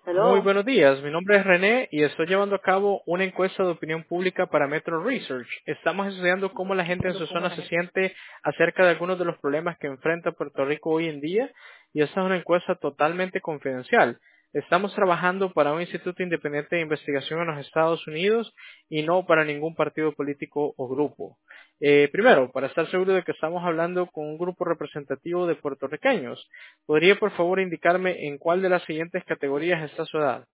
Muy Hello. buenos días, mi nombre es René y estoy llevando a cabo una encuesta de opinión pública para Metro Research. Estamos estudiando cómo la gente en su zona se siente acerca de algunos de los problemas que enfrenta Puerto Rico hoy en día y esta es una encuesta totalmente confidencial. Estamos trabajando para un instituto independiente de investigación en los Estados Unidos y no para ningún partido político o grupo. Primero, para estar seguro de que estamos hablando con un grupo representativo de puertorriqueños, ¿podría por favor indicarme en cuál de las siguientes categorías está su edad?